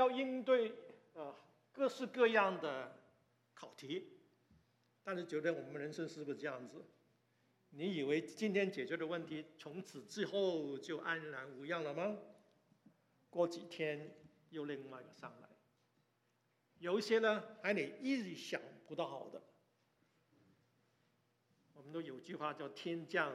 要应对各式各样的考题，但是觉得我们人生是不是这样子？你以为今天解决的问题，从此之后就安然无恙了吗？过几天又另外一个上来，有一些呢还你意想不到的。我们都有句话叫“天降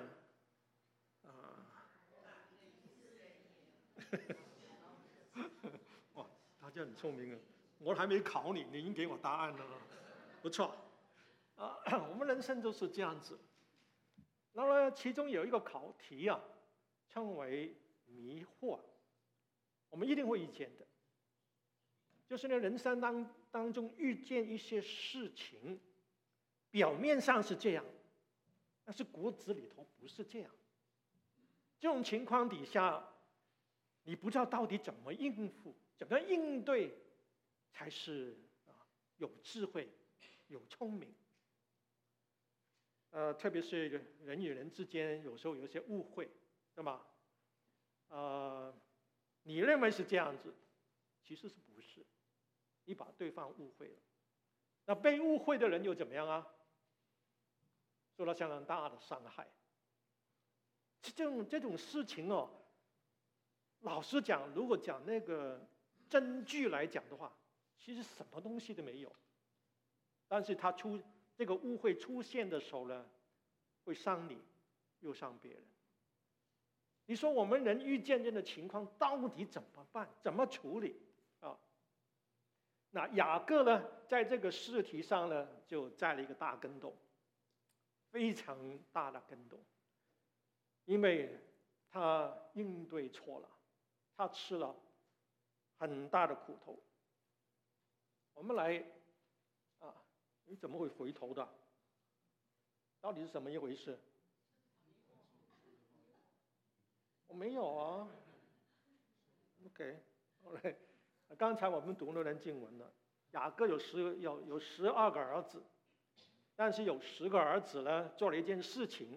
哇，他就很聪明啊！我还没考你，你已经给我答案了，不错。我们人生都是这样子。然后呢，其中有一个考题啊，称为迷惑，我们一定会遇见的。就是呢，人生当中遇见一些事情，表面上是这样，但是骨子里头不是这样。这种情况底下，你不知道到底怎么应付，怎么应对，才是有智慧、有聪明。特别是人与人之间，有时候有一些误会，对吗？你认为是这样子，其实是不是？你把对方误会了，那被误会的人又怎么样啊？受到相当大的伤害。这种事情哦，老实讲，如果讲那个真据来讲的话，其实什么东西都没有。但是这个误会出现的时候呢，会伤你，又伤别人。你说我们人遇见这样的情况，到底怎么办？怎么处理啊？那雅各呢，在这个试题上呢，就栽了一个大跟斗，非常大的跟斗，因为他应对错了，他吃了很大的苦头。我们来你怎么会回头的？到底是什么一回事？我没有啊。OK， 刚才我们读那段经文了，雅各有12个儿子，但是有10个儿子呢做了一件事情，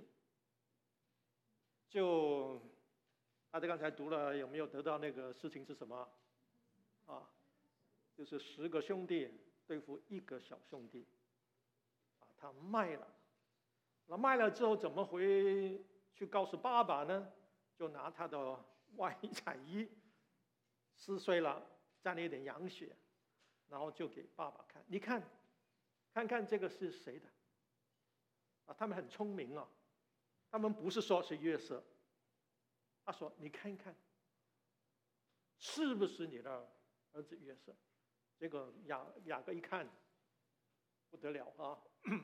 就大家刚才读了，有没有得到那个事情是什么？就是10个兄弟对付1个小兄弟，他卖了。那卖了之后怎么回去告诉爸爸呢？就拿他的外彩衣撕碎了，沾了一点羊血，然后就给爸爸看。你看看这个是谁的？他们很聪明啊，他们不是说是约瑟，他说你看看，是不是你的儿子约瑟？这个雅各一看不得了啊！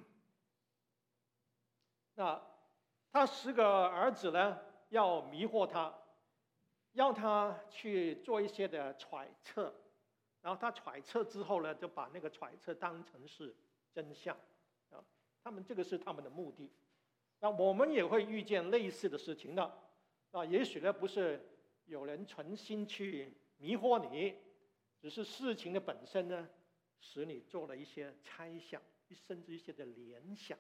那他10个儿子呢，要迷惑他，要他去做一些的揣测，然后他揣测之后呢，就把那个揣测当成是真相啊。这个是他们的目的。那我们也会遇见类似的事情的也许呢不是有人存心去迷惑你，只是事情的本身呢，使你做了一些猜想，甚至一些的联想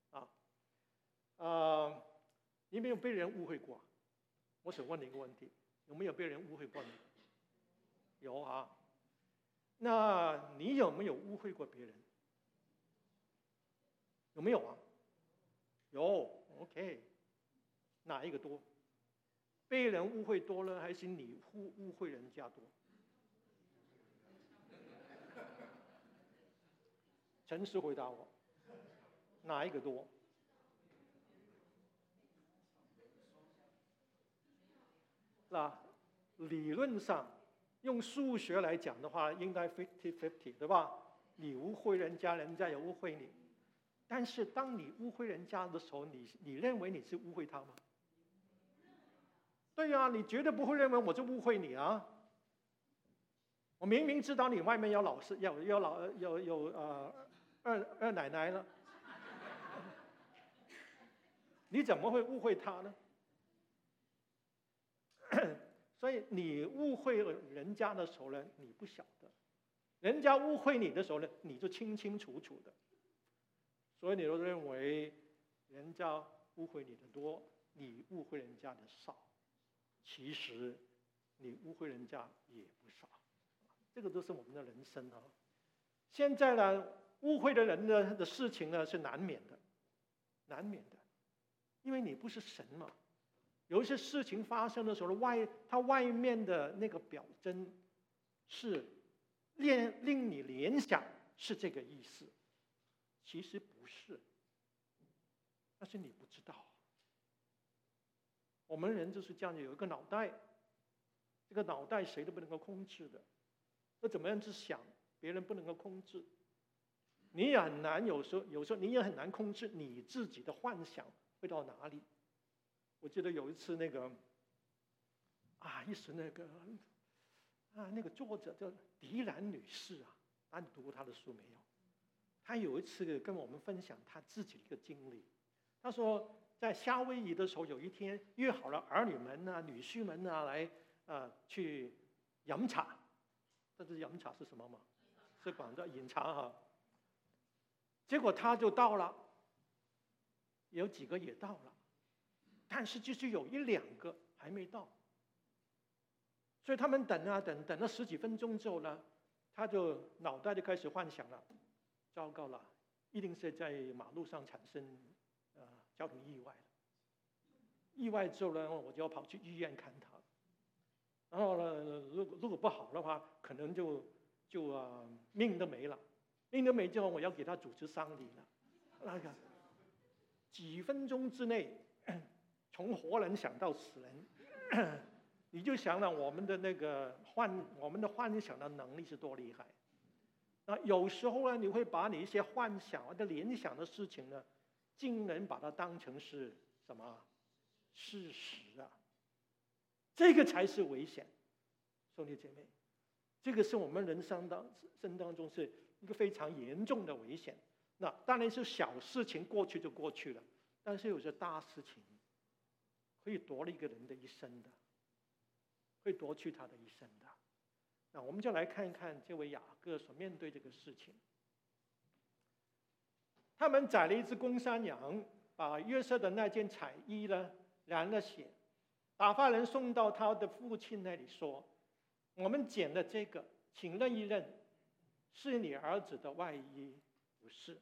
你有没有被人误会过？我想问你一个问题，有没有被人误会过你？有啊。那你有没有误会过别人？有没有啊？有 ，OK。哪一个多？被人误会多了，还是你误会人家多？诚实回答我，哪一个多？那理论上用数学来讲的话，应该 50-50， 对吧？你误会人家，人家也误会你。但是当你误会人家的时候，你认为你是误会他吗？对呀，你绝对不会认为我就误会你啊！我明明知道你外面有老师，有二奶奶了，你怎么会误会他呢？所以你误会人家的时候呢，你不晓得；人家误会你的时候呢，你就清清楚楚的。所以你都认为人家误会你的多，你误会人家的少。其实你误会人家也不少。 这个都是我们的人生啊。现在呢，误会的人的事情呢是难免的，难免的，因为你不是神嘛。有一些事情发生的时候，它外面的那个表征是令你联想是这个意思，其实不是，但是你不知道。我们人就是这样，有一个脑袋，这个脑袋谁都不能够控制的，那怎么样去想，别人不能够控制，你也很难，有时候你也很难控制你自己的幻想会到哪里。我记得有一次那个一时那个作者叫狄兰女士啊，你读过她的书没有？她有一次跟我们分享她自己的一个经历。她说在夏威夷的时候，有一天约好了儿女们女婿们来去饮茶。这是饮茶是什么吗？是广州饮茶哈。结果他就到了，有几个也到了，但是就是有1-2个还没到。所以他们等了10几分钟之后呢，他就脑袋就开始幻想了，糟糕了，一定是在马路上产生交通意外了。意外之后呢，我就要跑去医院看他。然后呢，如果不好的话，可能就命都没了。命都没之后，我要给他主持丧礼了。那个几分钟之内，从活人想到死人，你就想了我们的幻想的能力是多厉害。那有时候呢，你会把你一些幻想或者联想的事情呢，竟然把它当成是什么事实啊？这个才是危险，兄弟姐妹，这个是我们人生当中是一个非常严重的危险。那当然是小事情过去就过去了，但是有些大事情可以夺了一个人的一生的，会夺去他的一生的。那我们就来看一看这位雅各所面对这个事情。他们宰了一只公山羊，把约瑟的那件彩衣呢染了血，打发人送到他的父亲那里说：“我们捡了这个，请认一认，是你儿子的外衣，不是？”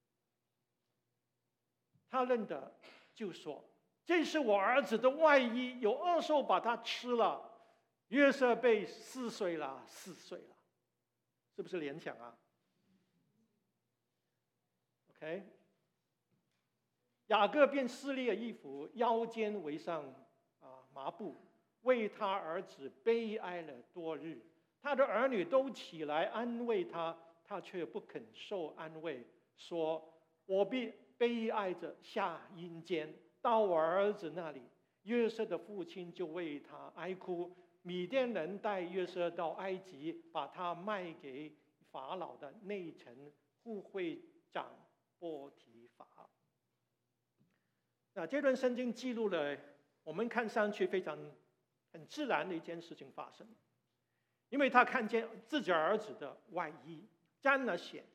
他认得，就说：“这是我儿子的外衣，有恶兽把它吃了。”约瑟被撕碎了，是不是联想啊 ？OK， 雅各便撕裂衣服，腰间围上麻布，为他儿子悲哀了多日。他的儿女都起来安慰他，他却不肯受安慰，说：“我必悲哀着下阴间，到我儿子那里。”约瑟的父亲就为他哀哭。米甸人带约瑟到埃及，把他卖给法老的内臣护会长波提法。那这段圣经记录了我们看上去很自然的一件事情发生，因为他看见自己儿子的外衣沾了血，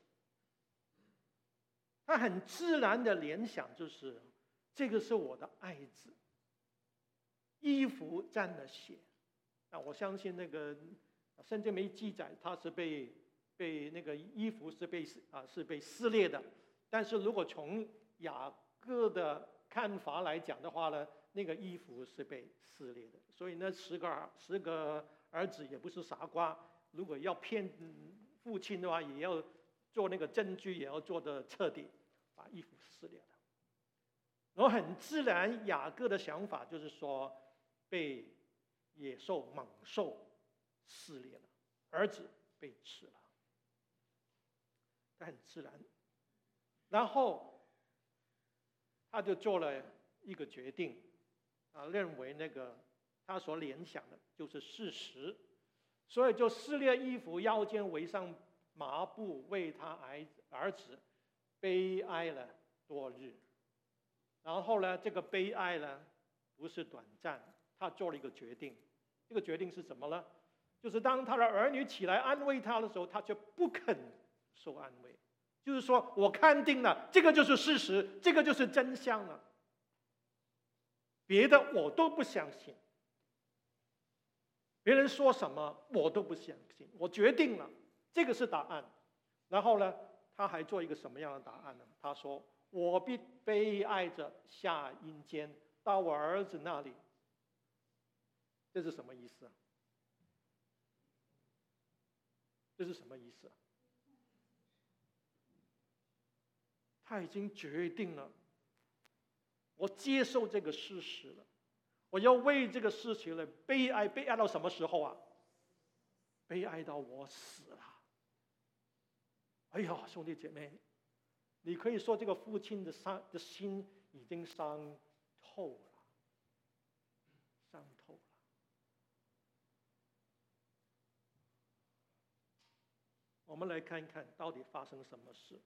他很自然的联想就是这个是我的爱子，衣服沾了血。那我相信那个圣经没记载他是被那个衣服是被撕裂的，但是如果从雅各的看法来讲的话呢，那个衣服是被撕裂的。所以那10个儿子也不是傻瓜，如果要骗父亲的话，也要做那个证据，也要做得彻底，把衣服撕裂的。然后很自然，雅各的想法就是说被野兽猛兽撕裂了，儿子被吃了，他很自然。然后他就做了一个决定，认为那个他所联想的就是事实，所以就撕裂衣服，腰间围上麻布，为他儿子悲哀了多日。然后呢，这个悲哀呢不是短暂，他做了一个决定。这个决定是什么呢？就是当他的儿女起来安慰他的时候，他却不肯受安慰。就是说我看定了，这个就是事实，这个就是真相了，别的我都不相信。 别人说什么我都不相信，我决定了，这个是答案。然后呢，他还做一个什么样的答案呢？他说：“我必悲哀着下阴间，到我儿子那里。”这是什么意思啊？这是什么意思啊？他已经决定了，我接受这个事实了，我要为这个事情来悲哀，悲哀到什么时候啊？悲哀到我死了。哎呀，兄弟姐妹，你可以说这个父亲的心已经伤透了，伤透了。我们来看看到底发生什么事。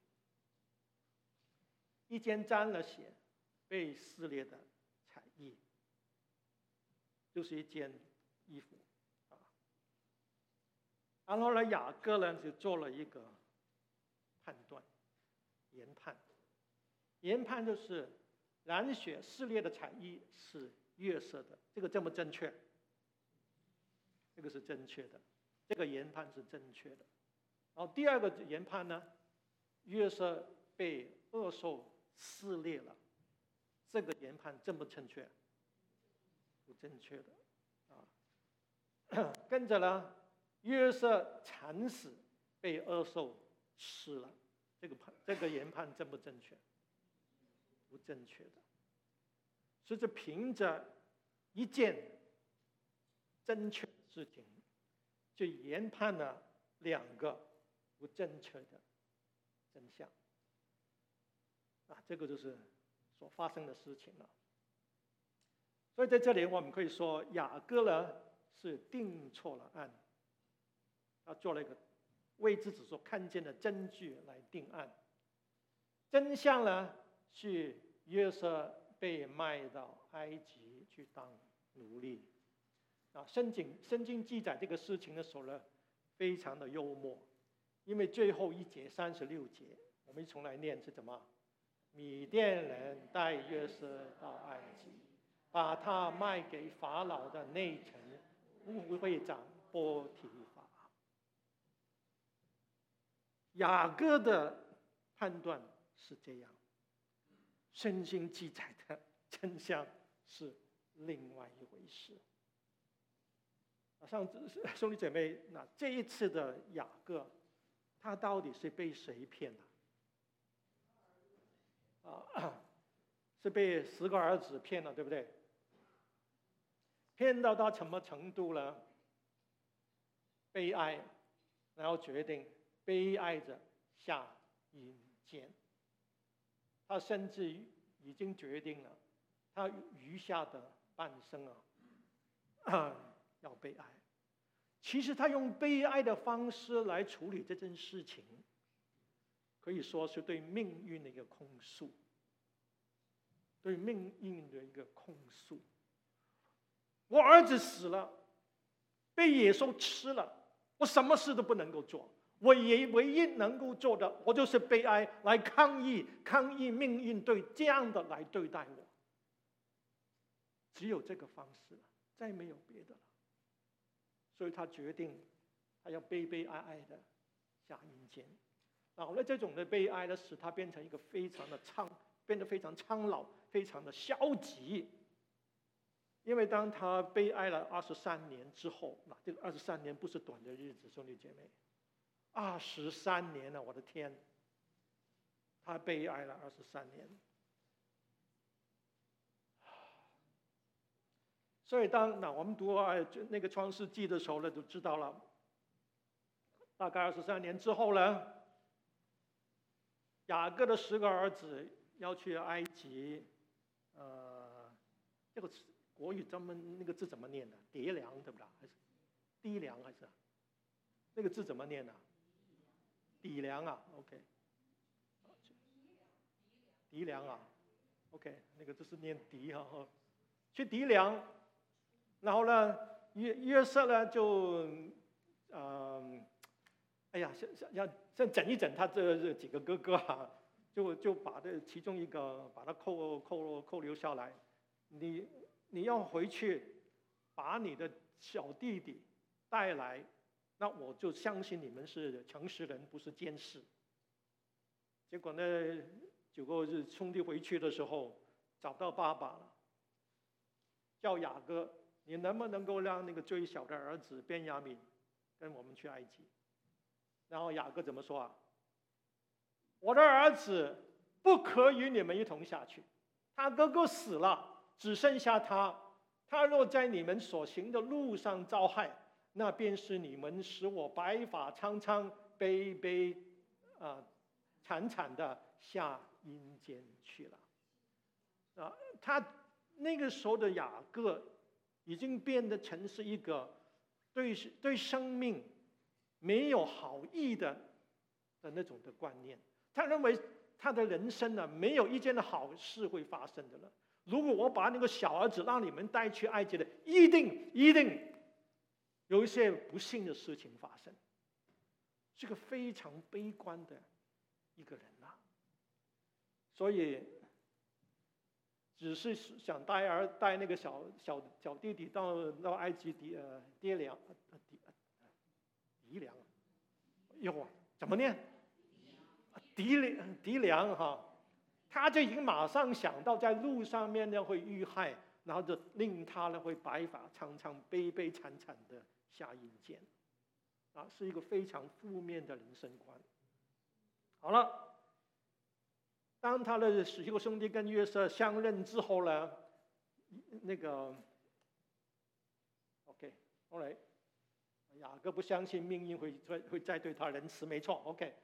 一件沾了血、被撕裂的彩衣，就是一件衣服啊。然后呢，雅各呢就做了一个判断，研判。研判就是染血撕裂的彩衣是约瑟的，这个正不正确？这个是正确的，这个研判是正确的。然后第二个研判呢，约瑟被恶兽撕裂了，这个研判正不正确？不正确的啊。跟着呢，约瑟惨死，被恶兽吃了，这个研判正不正确？不正确的。所以就凭着一件正确的事情，就研判了两个不正确的真相啊，这个就是所发生的事情了。所以在这里我们可以说，雅各呢是定错了案，他做了一个为自己所看见的证据来定案。真相呢是约瑟被卖到埃及去当奴隶啊。圣经记载这个事情的时候呢，非常的幽默，因为最后一节36节，我们一重来念是怎么？米甸人带约瑟到埃及，把他卖给法老的内臣误会长波提法。雅各的判断是这样，圣经记载的真相是另外一回事。兄弟姐妹，那这一次的雅各，他到底是被谁骗的？是被10个儿子骗了，对不对？骗到什么程度呢？悲哀，然后决定悲哀着下阴间。他甚至已经决定了，他余下的半生要悲哀。其实他用悲哀的方式来处理这件事情，可以说是对命运的一个控诉，对命运的一个控诉。我儿子死了，被野兽吃了，我什么事都不能够做，我也唯一能够做的，我就是悲哀，来抗议命运对这样的来对待我。只有这个方式了，再没有别的了。所以他决定，他要悲哀的下阴间。然后呢，这种的悲哀呢，使他变成一个变得非常苍老，非常的消极。因为当他悲哀了23年之后，那这个23年不是短的日子，兄弟姐妹，23年了，我的天！他悲哀了23年。所以我们读那个创世纪的时候呢，就知道了，大概23年之后呢，雅各的10个儿子要去埃及，这个国语咱们那个字怎么念的？牒粮对不对？还是低粮还是？那个字怎么念的？牒粮啊 ，OK。牒粮啊 ，OK， 那个字是念牒哈，去牒粮。然后呢，约瑟呢就，哎呀，想整一整他这几个哥哥啊，就把这其中一个把他扣留下来，你要回去把你的小弟弟带来，那我就相信你们是诚实人，不是奸士。结果呢，9个兄弟回去的时候找到爸爸了，叫雅各，你能不能够让那个最小的儿子便雅悯跟我们去埃及？然后雅各怎么说啊？我的儿子不可与你们一同下去，他哥哥死了，只剩下他。他若在你们所行的路上遭害，那便是你们使我白发苍苍、悲悲惨惨的下阴间去了。他那个时候的雅各已经变得成是一个对生命没有好意的那种的观念。他认为他的人生呢，没有一件好事会发生的了。如果我把那个小儿子让你们带去埃及的，一定有一些不幸的事情发生。是个非常悲观的一个人啊。所以只是想带那个小弟弟到埃及籴粮，哟，怎么念？籴粮哈，他就已经马上想到在路上面呢会遇害，然后就令他呢会白发苍苍、悲悲惨惨的下阴间，是一个非常负面的人生观。好了，当他的11个兄弟跟约瑟相认之后呢，那个 OK， 后来雅各不相信命运会再对他仁慈，没错 ，OK，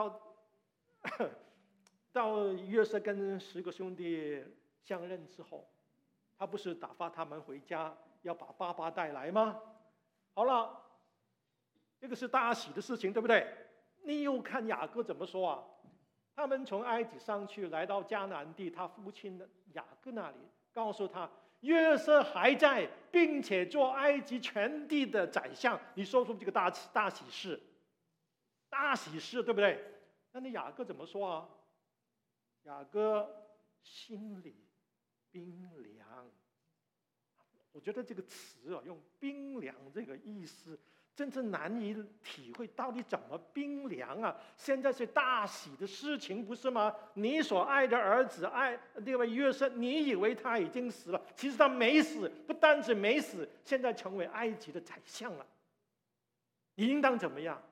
到约瑟跟10个兄弟相认之后，他不是打发他们回家，要把爸爸带来吗？好了，这个是大喜的事情，对不对？你又看雅各怎么说啊？他们从埃及上去，来到迦南地，他父亲的雅各那里，告诉他约瑟还在，并且做埃及全地的宰相。你说出这个大喜事，对不对？那你雅各怎么说啊？雅各心里冰凉。我觉得这个词用冰凉这个意思真正难以体会，到底怎么冰凉啊？现在是大喜的事情，不是吗？你所爱的儿子这位约瑟，你以为他已经死了，其实他没死，不单止没死，现在成为埃及的宰相了。你应当怎么样？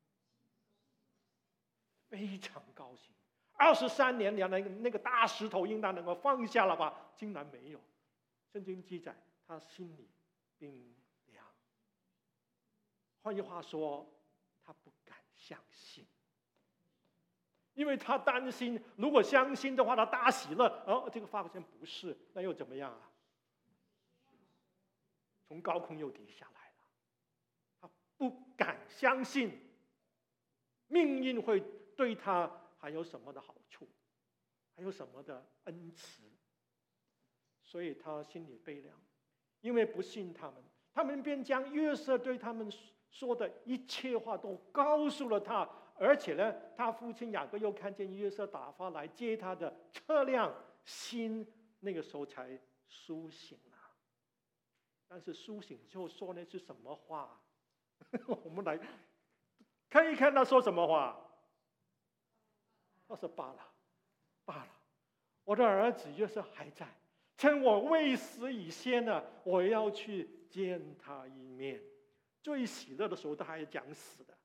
非常高兴。23年来那个大石头应当能够放下了吧？竟然没有。圣经记载他心里冰凉。换句话说，他不敢相信，因为他担心，如果相信的话，他大喜乐，这个发现不是，那又怎么样啊？从高空又跌下来了。他不敢相信命运会对他还有什么的好处，还有什么的恩慈，所以他心里悲凉。因为不信他们便将约瑟对他们说的一切话都告诉了他，而且呢，他父亲雅各又看见约瑟打发来接他的车辆，心那个时候才苏醒了。但是苏醒之后说的是什么话？我们来看一看他说什么话。他说：罢了，我的儿子约瑟还在，趁我未死以先呢，我要去见他一面。最喜乐的时候，他还讲死的。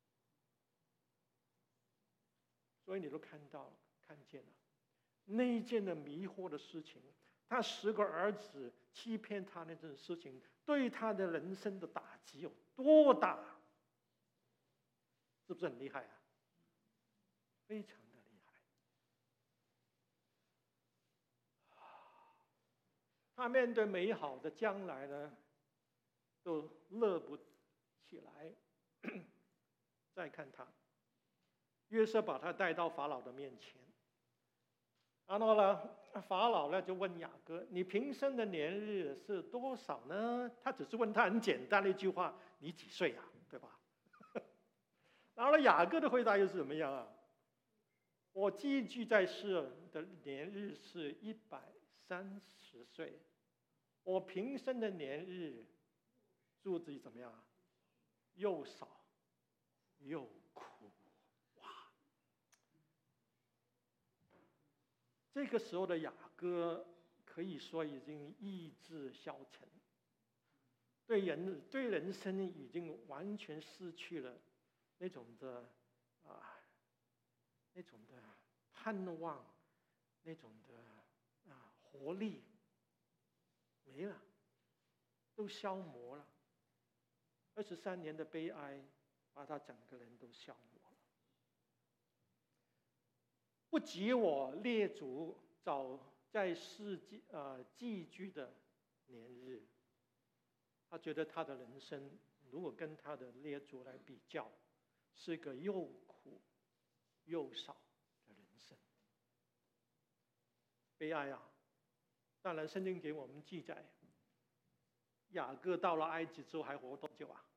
所以你都看见了那一件的迷惑的事情，他10个儿子欺骗他那件事情，对他的人生的打击有多大？是不是很厉害啊？非常的厉害。他面对美好的将来呢，都乐不起来。再看他，约瑟把他带到法老的面前，然后呢，法老呢就问雅各：“你平生的年日是多少呢？”他只是问他很简单的一句话：“你几岁啊？”对吧？然后呢，雅各的回答又是怎么样啊？我寄居在世的年日是130岁，我平生的年日柱子怎么样啊？又少又苦，哇！这个时候的雅各可以说已经意志消沉，对人生已经完全失去了那种的盼望，那种的活力没了，都消磨了。23年的悲哀把他整个人都消磨了。不及我列祖早在世寄居的年日，他觉得他的人生如果跟他的列祖来比较，是个又苦又少的人生。悲哀啊！当然，圣经给我们记载，雅各到了埃及之后还活多久啊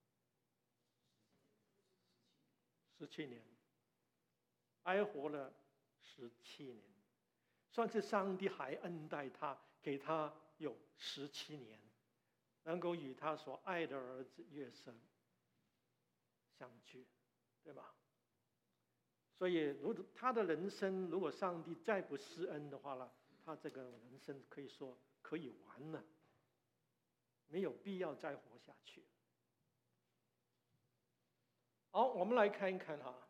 ？17年，哀活了17年，算是上帝还恩待他，给他有17年，能够与他所爱的儿子约瑟相聚，对吧？所以，如果他的人生，如果上帝再不施恩的话呢，他这个人生可以说可以完了，没有必要再活下去。好，我们来看一看哈，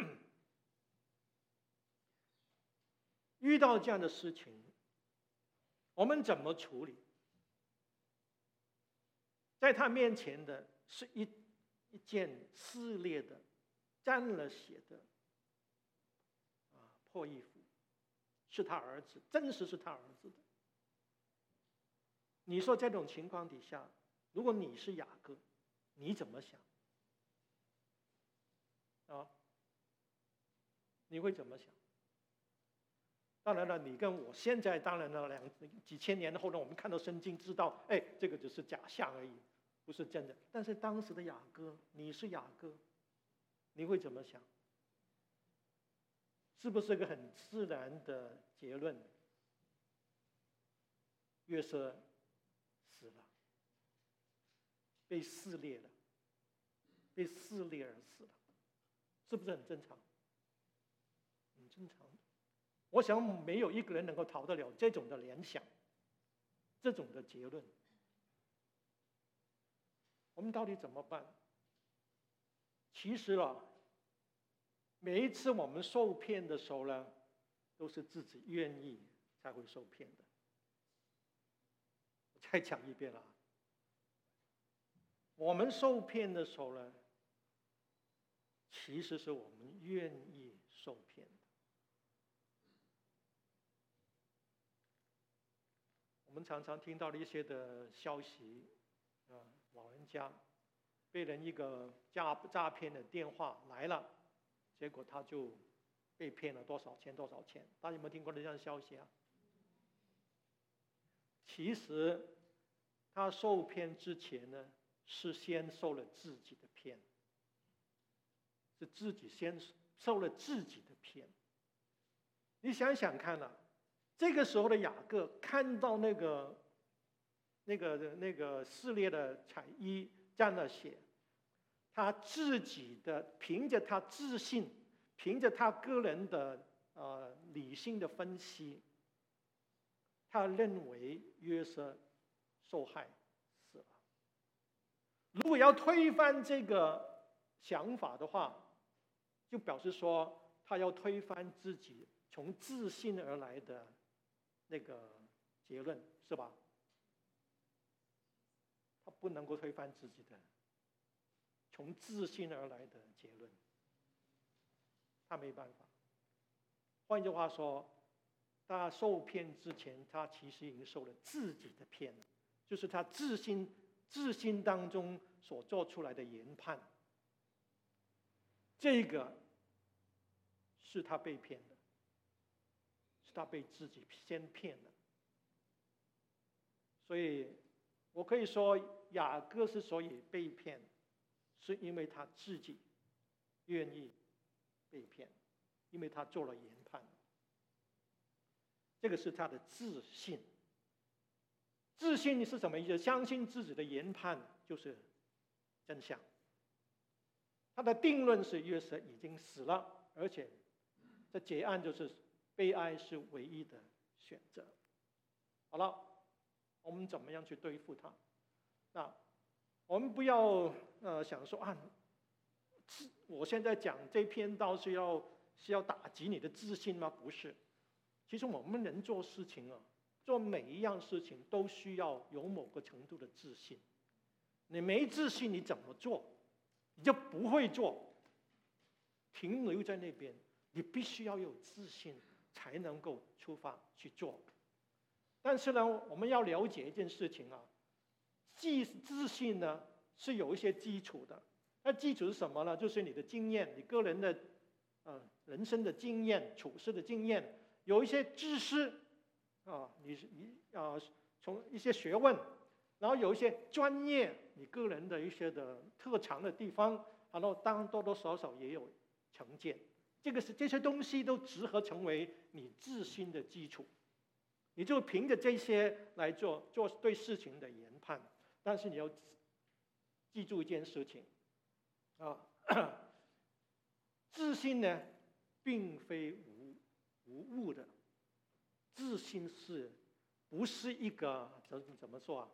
遇到这样的事情，我们怎么处理？在他面前的是一件撕裂的、沾了血的破衣服，是他儿子，真实是他儿子的。你说这种情况底下，如果你是雅各，你怎么想？你会怎么想？当然了，你跟我现在当然了，几千年后呢，我们看到圣经知道，这个只是假象而已，不是真的。但是当时的雅各，你是雅各，你会怎么想？是不是个很自然的结论？约瑟死了，被撕裂了，被撕裂而死了，是不是很正常？很正常。我想没有一个人能够逃得了这种的联想，这种的结论。我们到底怎么办？其实每一次我们受骗的时候呢，都是自己愿意才会受骗的。我再讲一遍了，我们受骗的时候呢，其实是我们愿意受骗的。我们常常听到的一些的消息，老人家被人一个诈骗的电话来了，结果他就被骗了多少钱？大家有没有听过这样的消息啊？其实他受骗之前呢，是先受了自己的骗，是自己先受了自己的骗。你想想看啊，这个时候的雅各看到那个撕裂的彩衣沾了血，他自己的凭着他自信，凭着他个人的理性的分析，他认为约瑟受害死了。如果要推翻这个想法的话，就表示说他要推翻自己从自信而来的那个结论，是吧？他不能够推翻自己的从自信而来的结论，他没办法。换句话说，他受骗之前，他其实已经受了自己的骗，就是他自信当中所做出来的研判，这个是他被骗的，是他被自己先骗的。所以我可以说，雅各之所以被骗，是因为他自己愿意被骗，因为他做了研判。这个是他的自信。自信是什么意思？相信自己的研判， 就是真相。他的定论是约瑟已经死了，而且这结案就是悲哀是唯一的选择。好了，我们怎么样去对付他？那我们不要想说啊，我现在讲这篇道是要打击你的自信吗？不是。其实我们人做事情啊，做每一样事情都需要有某个程度的自信。你没自信，你怎么做？你就不会做，停留在那边。你必须要有自信，才能够出发去做。但是呢，我们要了解一件事情啊，自信呢是有一些基础的。那基础是什么呢？就是你的经验，你个人的人生的经验、处事的经验，有一些知识啊，从一些学问，然后有一些专业，你个人的一些的特长的地方，然后当然多多少少也有成见。这些东西都集合成为你自信的基础。你就凭着这些来做对事情的研判。但是你要记住一件事情啊，自信呢并非无物的，自信不是一个怎么说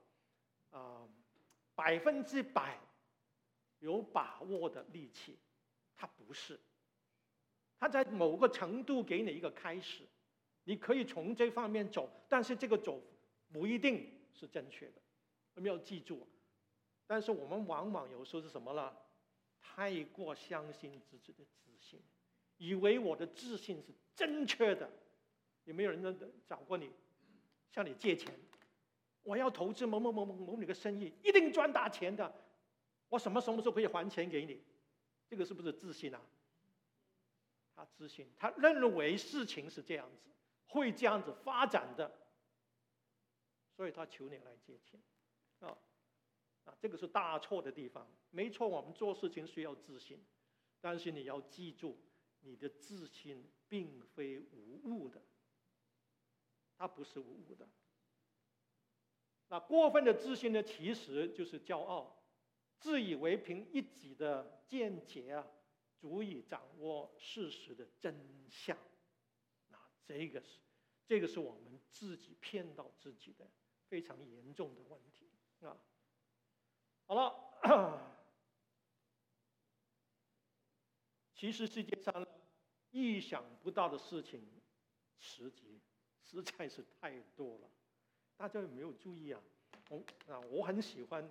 100%有把握的力气，它不是。它在某个程度给你一个开始，你可以从这方面走，但是这个走不一定是正确的，我们要记住。但是我们往往有时候是什么呢？太过相信自己的自信，以为我的自信是正确的。有没有人找过你，向你借钱？我要投资某哪个生意，一定赚大钱的，我什么时候可以还钱给你？这个是不是自信啊？他自信，他认为事情是这样子，会这样子发展的，所以他求你来借钱这个是大错的地方。没错，我们做事情需要自信，但是你要记住，你的自信并非无物的，它不是无物的。那过分的自信呢，其实就是骄傲，自以为凭一己的见解足以掌握事实的真相。这个是我们自己骗到自己的非常严重的问题好了，其实世界上意想不到的事情实在是太多了。大家有没有注意我很喜欢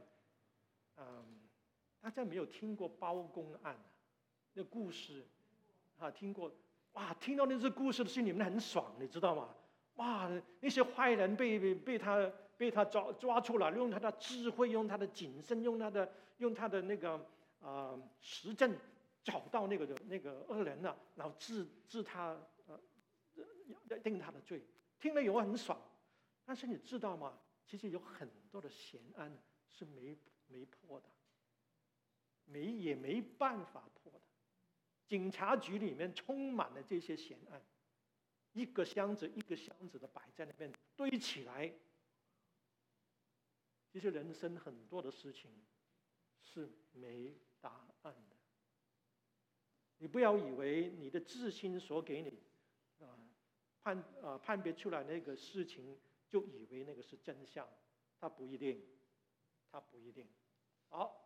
大家没有听过包公案那故事听过听到那些故事的心里面很爽，你知道吗？那些坏人被他抓出来，用他的智慧，用他的谨慎，用他的那个实证找到那个恶人然后治他定他的罪，听了以后很爽。但是你知道吗？其实有很多的悬案是没破的，也没办法破的。警察局里面充满了这些悬案，一个箱子一个箱子的摆在那边堆起来。其实人生很多的事情是没答案的。你不要以为你的自信所给你判别出来那个事情，就以为那个是真相，它不一定，它不一定。好。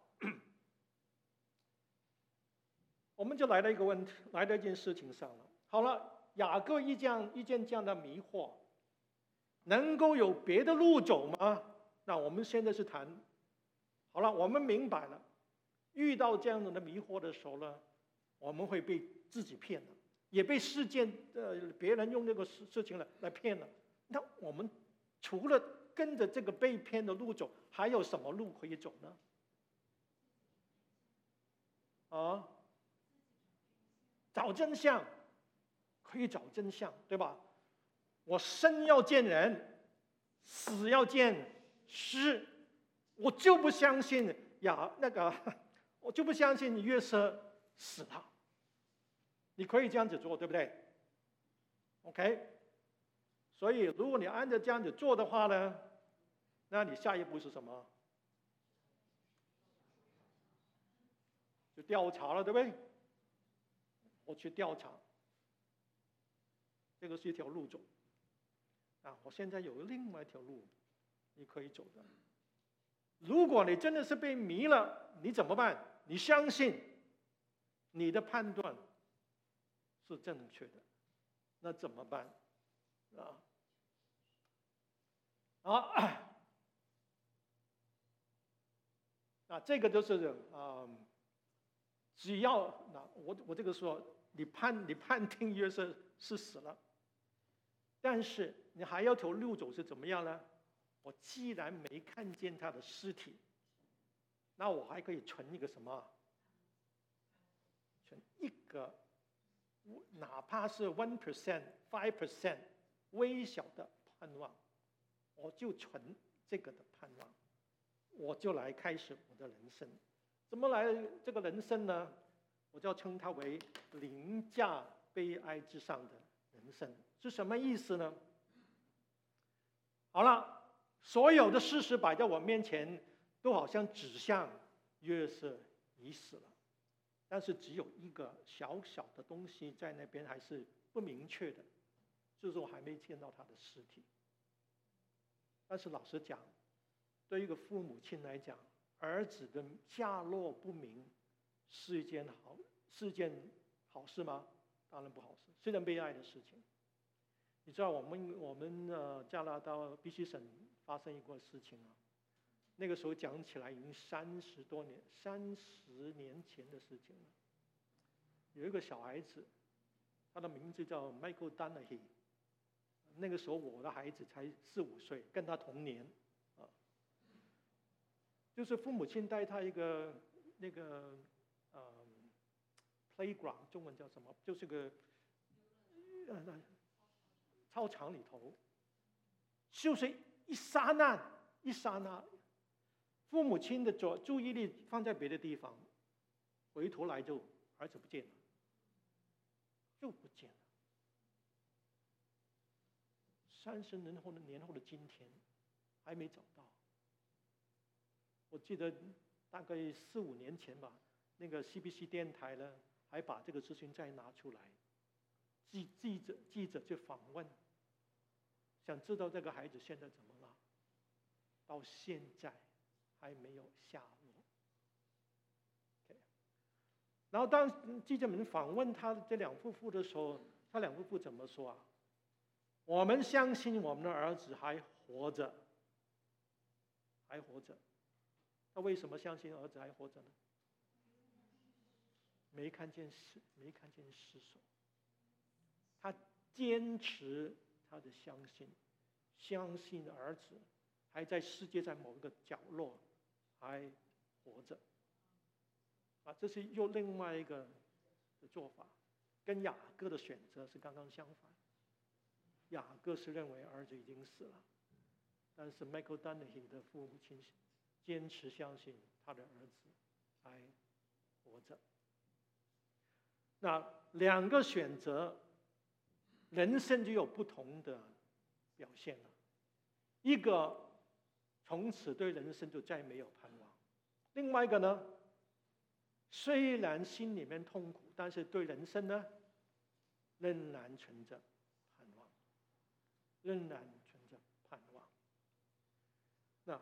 我们就来到一个问题，来到一件事情上了。好了，雅各遇见这样的迷惑，能够有别的路走吗？那我们现在是谈，好了，我们明白了，遇到这样的迷惑的时候呢，我们会被自己骗了，也被别人用这个事情来骗了。那我们除了跟着这个被骗的路走，还有什么路可以走呢？找真相，可以找真相，对吧？我生要见人，死要见尸，我就不相信我就不相信约瑟死了。你可以这样子做，对不对 ？OK。所以，如果你按照这样子做的话呢，那你下一步是什么？ 去调查了，对不对？我去调查，这个是一条路走。我现在有另外一条路你可以走的。如果你真的是被迷了，你怎么办？你相信你的判断是正确的，那怎么办？这个就是只要我这个说，你判定约瑟是死了，但是你还要条路走是怎么样呢？我既然没看见他的尸体，那我还可以存一个什么？存一个，哪怕是 1%、5% 微小的盼望，我就存这个的盼望，我就来开始我的人生。怎么来这个人生呢？我就要称它为凌驾悲哀之上的人生。是什么意思呢？好了，所有的事实摆在我面前，都好像指向约瑟已死了，但是只有一个小小的东西在那边还是不明确的，就是我还没见到他的尸体。但是老实讲，对一个父母亲来讲，儿子的下落不明是一件好事吗？当然不好事，是一件悲哀的事情。你知道我们加拿大必须省发生一个事情啊，那个时候讲起来已经30年前的事情了。有一个小孩子，他的名字叫 Michael Donaghy， 那个时候我的孩子才4、5岁，跟他同年就是父母亲带他一个那个playground， 中文叫什么？就是个操场里头，就是一刹那，父母亲的注意力放在别的地方，回头来就儿子不见了，就不见了。30年后的今天还没找到。我记得大概4、5年前吧，那个 CBC 电台呢还把这个资讯再拿出来，记者去访问，想知道这个孩子现在怎么了，到现在还没有下落。然后当记者们访问他这两夫妇的时候，他两夫妇怎么说啊？我们相信我们的儿子还活着，还活着。他为什么相信儿子还活着呢？没看见尸首，他坚持他的相信儿子还在世界在某一个角落还活着。这是又另外一个的做法，跟雅各的选择是刚刚相反。雅各是认为儿子已经死了，但是 Michael Donaghy 的父母亲坚持相信他的儿子还活着。那两个选择，人生就有不同的表现了。一个从此对人生就再没有盼望，另外一个呢，虽然心里面痛苦，但是对人生呢，仍然存着盼望，仍然存着盼望。那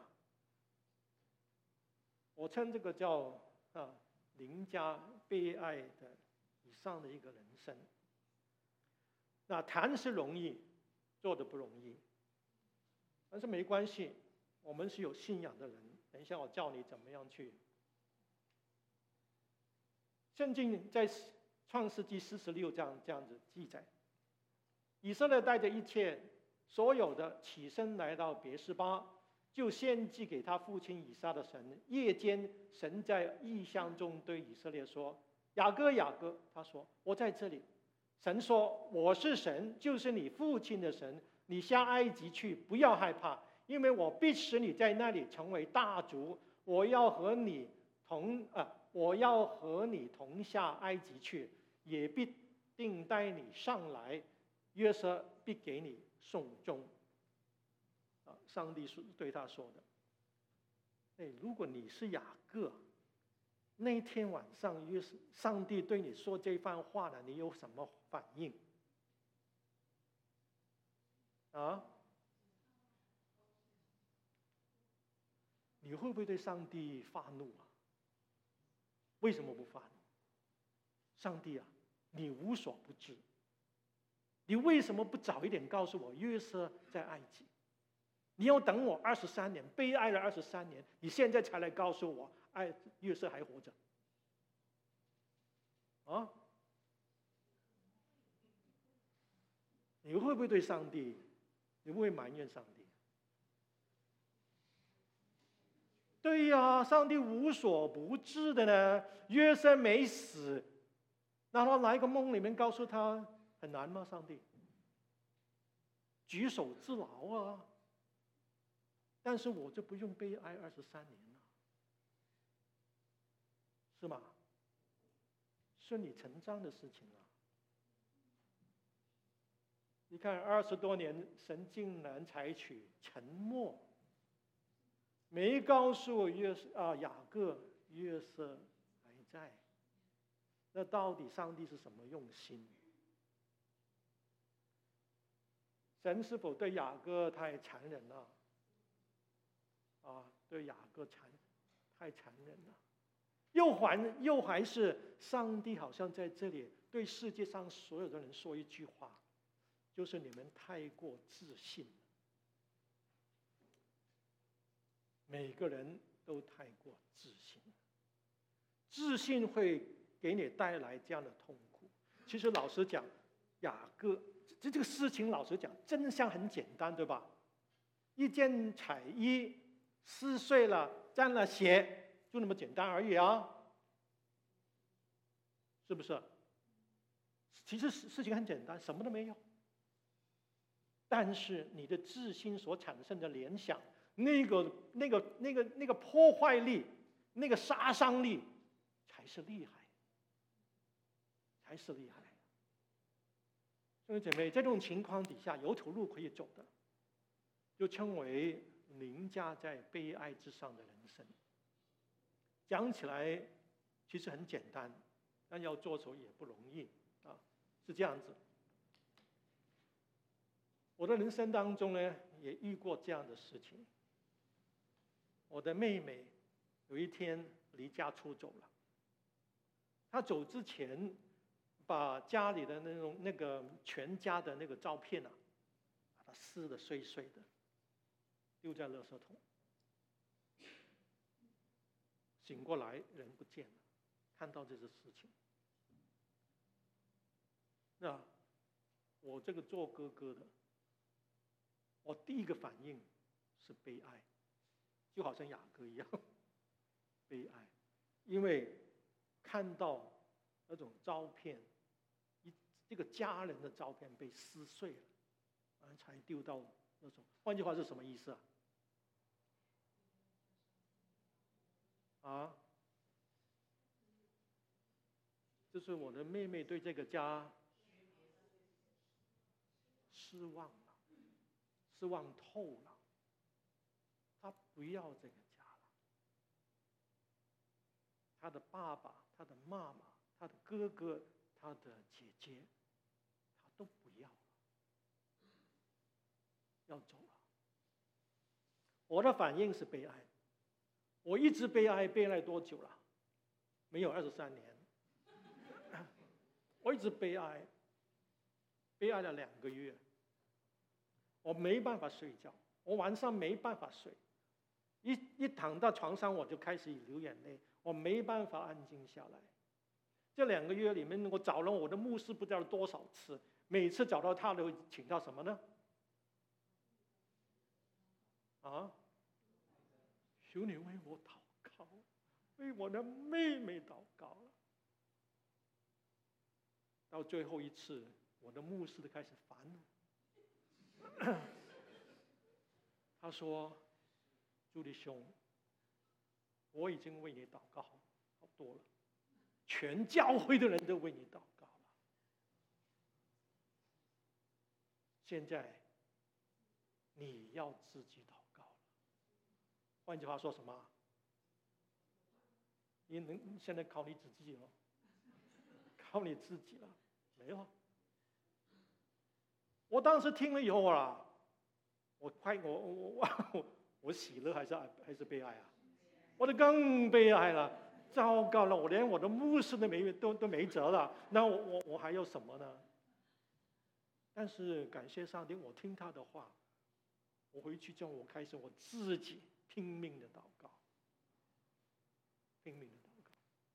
我称这个叫凌驾悲哀的以上的一个人生。那谈是容易，做的不容易，但是没关系，我们是有信仰的人。等一下我教你怎么样去。圣经在创世纪46这样子记载，以色列带着一切所有的起身来到别是巴，就献祭给他父亲以撒的神。夜间，神在异象中对以色列说：“雅各，雅各。”他说：“我在这里。”神说：“我是神，就是你父亲的神。你下埃及去，不要害怕，因为我必使你在那里成为大族。我要和你同下埃及去，也必定带你上来。约瑟必给你送终。”上帝是对他说的。如果你是雅各， 那天晚上上帝对你说这番话了，你有什么反应？啊？你会不会对上帝发怒啊？为什么不发怒？上帝啊，你无所不知，你为什么不早一点告诉我约瑟在埃及？你要等我23年，悲哀了23年，你现在才来告诉我，约瑟还活着？啊？你会不会对上帝？你会不会埋怨上帝？对呀，上帝无所不知的呢。约瑟没死，然后来一个梦里面告诉他，很难吗？上帝举手之劳啊！但是我就不用悲哀23年了，是吗？顺理成章的事情啊！你看20多年，神竟然采取沉默，没告诉雅各约瑟还在。那到底上帝是什么用心？神是否对雅各太残忍了？对雅各太残忍了。又还是上帝好像在这里对世界上所有的人说一句话，就是你们太过自信了。每个人都太过自信，自信会给你带来这样的痛苦。其实老实讲，雅各这个事情，老实讲，真相很简单，对吧？一件彩衣撕碎了，沾了血，就那么简单而已啊，是不是？其实事情很简单，什么都没有。但是你的自信所产生的联想，那个破坏力，那个杀伤力，才是厉害，才是厉害。兄弟姐妹，在这种情况底下，有条路可以走的，就称为凌驾在悲哀之上的人生。讲起来其实很简单，但要做手也不容易啊，是这样子。我的人生当中呢，也遇过这样的事情。我的妹妹有一天离家出走了，她走之前把家里的那个全家的那个照片啊，把它撕得碎碎的，丢在垃圾桶。醒过来人不见了，看到这个事情，那我这个做哥哥的，我第一个反应是悲哀，就好像雅各一样，悲哀，因为看到那种照片，这个家人的照片被撕碎了，才丢到那种。换句话是什么意思啊？就是我的妹妹对这个家失望了，失望透了，她不要这个家了。她的爸爸、她的妈妈、她的哥哥、她的姐姐，她都不要了，要走了。我的反应是悲哀，我一直悲哀多久了？没有23年，我一直悲哀了2个月。我没办法睡觉，我晚上没办法睡，一躺到床上我就开始流眼泪，我没办法安静下来。这2个月里面，我找了我的牧师不知道多少次，每次找到他都请到什么呢？求你为我祷告，为我的妹妹祷告了。到最后一次，我的牧师都开始烦了。他说：“朱弟兄，我已经为你祷告好多了，全教会的人都为你祷告了。现在你要自己祷告了。”换句话说什么？ 现在靠你自己了，靠你自己了，没有。我当时听了以后啊，我喜乐还是悲哀啊？我就更悲哀了，糟糕了，我连我的牧师都没辙了，那我还有什么呢？但是感谢上帝，我听他的话，我回去之后，我开始我自己拼命的祷告，拼命的祷告。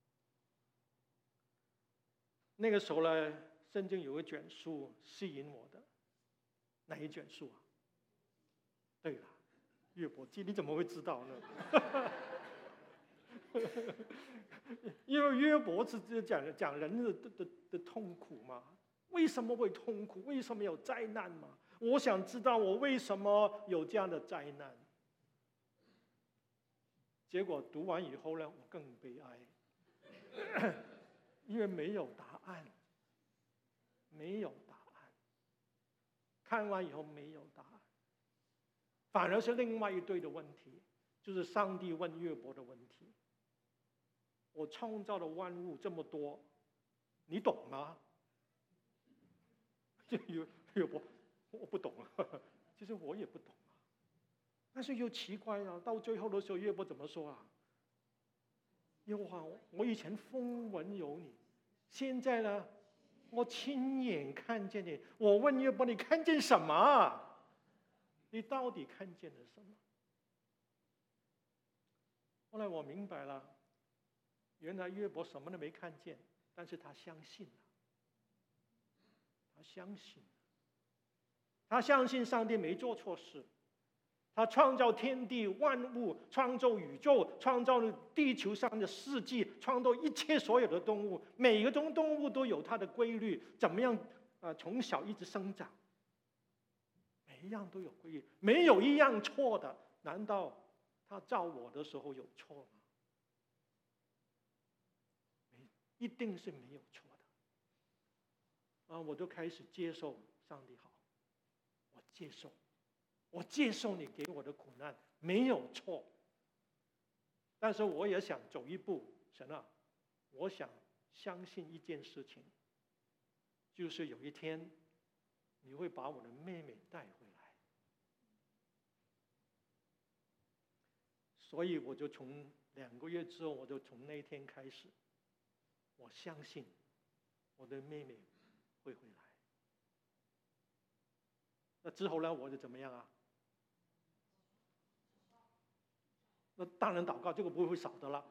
那个时候呢，圣经有个卷书吸引我的，哪一卷书啊？对了，约伯记，你怎么会知道呢？因为约伯是讲人的痛苦嘛，为什么会痛苦？为什么有灾难嘛？我想知道我为什么有这样的灾难。结果读完以后呢，我更悲哀，因为没有答案，没有答案。看完以后没有答案，反而是另外一堆的问题，就是上帝问约伯的问题。我创造的万物这么多，你懂吗？约伯，我不懂啊，其实我也不懂啊。但是又奇怪啊，到最后的时候，约伯怎么说啊？耶和华，我以前风闻有你，现在呢，我亲眼看见你。我问约伯，你看见什么？你到底看见了什么？后来我明白了。原来约伯什么都没看见，但是他相信了。他相信上帝没做错事。他创造天地万物，创造宇宙，创造地球上的四季，创造一切所有的动物。每个动物都有它的规律，怎么样从小一直生长，每一样都有规律，没有一样错的。难道他造我的时候有错吗？一定是没有错的。我就开始接受上帝好，我接受你给我的苦难没有错。但是我也想走一步，神啊，我想相信一件事情，就是有一天你会把我的妹妹带回来。所以我就从2个月之后，我就从那一天开始，我相信我的妹妹会回来。那之后呢，我就怎么样啊？那当然祷告，这个不会少的了。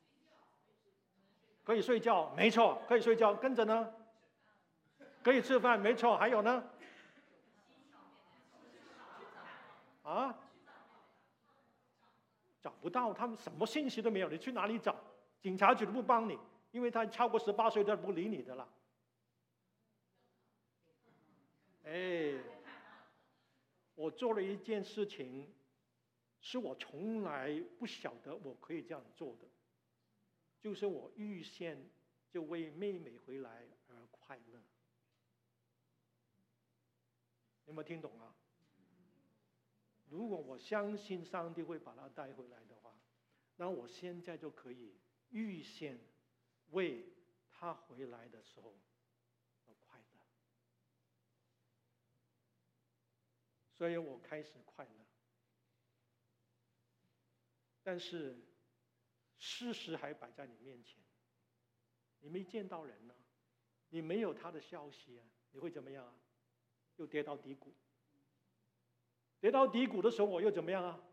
可以睡觉，没错，可以睡觉。跟着呢，可以吃饭，没错。还有呢？找不到，他们什么信息都没有，你去哪里找？警察局都不帮你，因为他超过18岁，他不理你的了。我做了一件事情，是我从来不晓得我可以这样做的，就是我预先就为妹妹回来而快乐。有没有听懂啊？如果我相信上帝会把她带回来的话，那我现在就可以预先为她回来的时候而快乐。所以我开始快乐。但是事实还摆在你面前，你没见到人呢，你没有他的消息啊，你会怎么样啊？又跌到低谷。跌到低谷的时候，我又怎么样啊？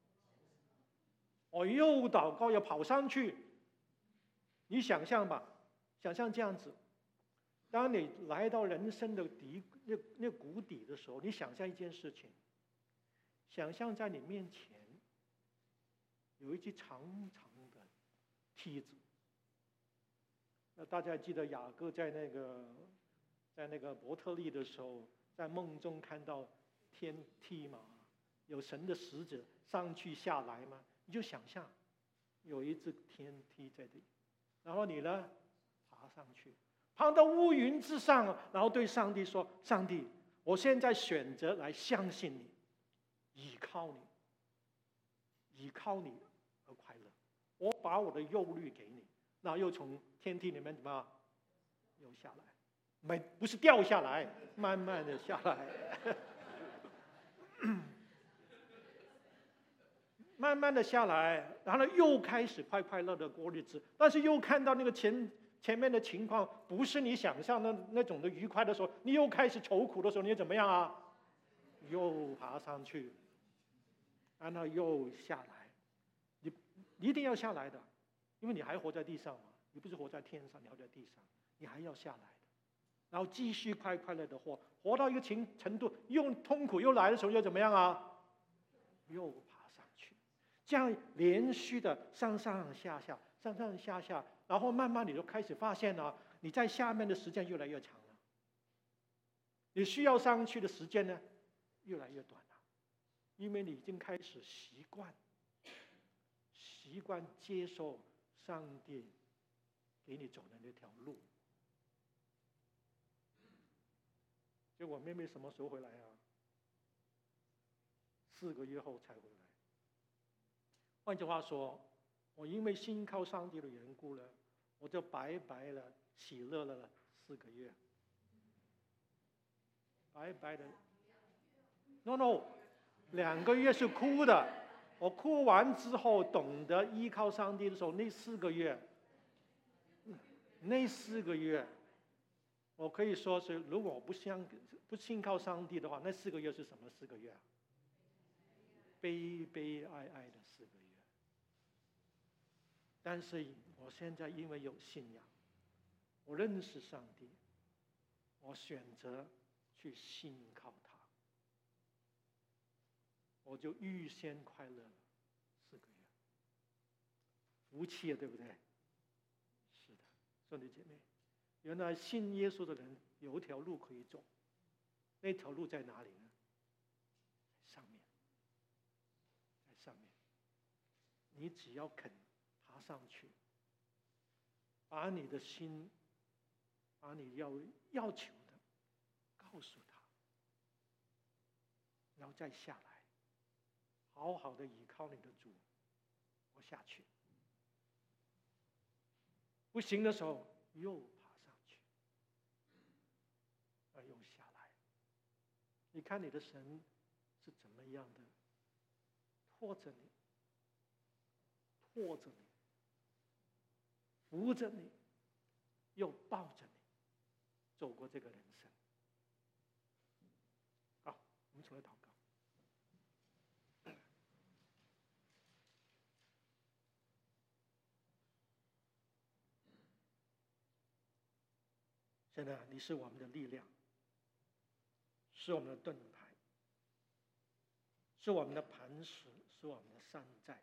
我又祷告，要跑上去。你想象吧，想象这样子，当你来到人生的那谷底的时候，你想象一件事情，想象在你面前有一只长长的梯子。那大家记得雅各在那个伯特利的时候，在梦中看到天梯嘛，有神的使者上去下来嘛，你就想象有一只天梯在这里，然后你呢爬上去，爬到乌云之上，然后对上帝说：上帝，我现在选择来相信你，依靠你而快乐。 我把我的忧虑给你，那又从天梯里面怎么样又下来，不是掉下来，慢慢的下来，慢慢的下来，然后又开始快快乐的过日子，但是又看到那个前面的情况不是你想象的那种的愉快的时候，你又开始愁苦的时候，你又怎么样啊？又爬上去，然后又下来，你一定要下来的，因为你还活在地上嘛，你不是活在天上，你活在地上，你还要下来的，然后继续快快乐的活到一个程度，又痛苦又来的时候又怎么样啊？又爬上去，这样连续的上上下下，上上下下，然后慢慢你就开始发现了，你在下面的时间越来越长了，你需要上去的时间呢越来越短了，因为你已经开始习惯接受上帝给你走的那条路。结果妹妹什么时候回来啊？4个月后才回来。换句话说，我因为信靠上帝的缘故呢，我就白白了喜乐了4个月，白白的。No， 2个月是哭的，我哭完之后懂得依靠上帝的时候，那4个月，我可以说是，如果我不信靠上帝的话，那4个月是什么4个月啊？悲悲哀哀的4个月。但是我现在因为有信仰，我认识上帝，我选择去信靠他，我就预先快乐了4个月，福气了，对不对？是的，兄弟姐妹，原来信耶稣的人有一条路可以走，那条路在哪里呢？在上面，你只要肯爬上去，把你的心，把你要求的告诉他，然后再下来，好好的依靠你的主，活下去。不行的时候又爬上去，又下来。你看你的神是怎么样的拖着你，扶着你，又抱着你，走过这个人生。好，我们出来祷告。现在你是我们的力量，是我们的盾牌，是我们的磐石，是我们的山寨。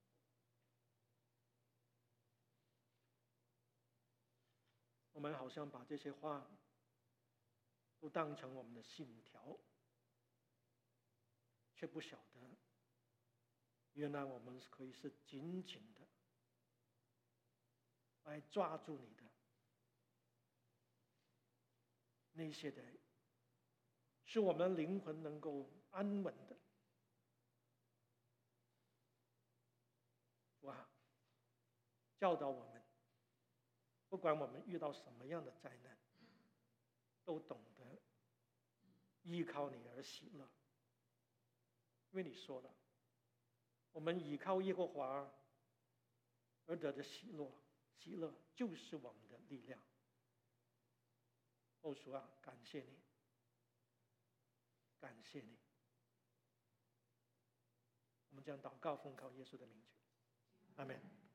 我们好像把这些话都当成我们的信条，却不晓得，原来我们可以是紧紧的来抓住你的那些的，是我们灵魂能够安稳的。哇，教导我们，不管我们遇到什么样的灾难，都懂得依靠你而喜乐。因为你说了，我们依靠耶和华而得的喜乐就是我们的力量。主啊，感谢你，感谢你。我们将祷告奉靠耶稣的名求，阿们。